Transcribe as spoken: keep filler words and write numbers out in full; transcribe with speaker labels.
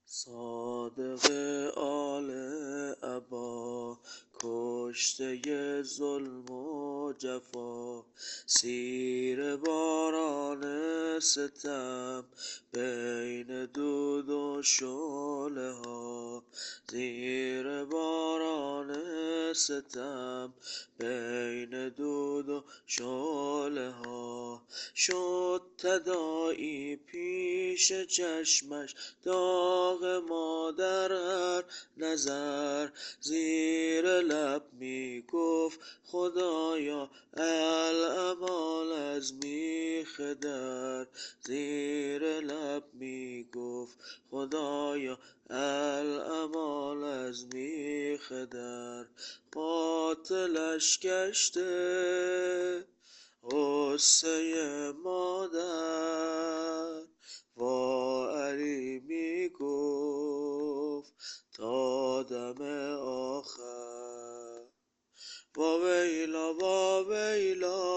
Speaker 1: صادق آل عبا کشته ظلم و جفا، سیر باران ستم بین دود و شعله ها. زیر باران ستم بین دود و شعله ها، شد تداعی پیش چشمش داغ ما در هر نظر. زیر لب می گفت خدایا الامان از میخ در. زیر لب می گفت خدایا الامان از میخ در. قاتلش گشته غصه مادر، وا علی می گفت تا دم آخر. وا ویلا وا ویلا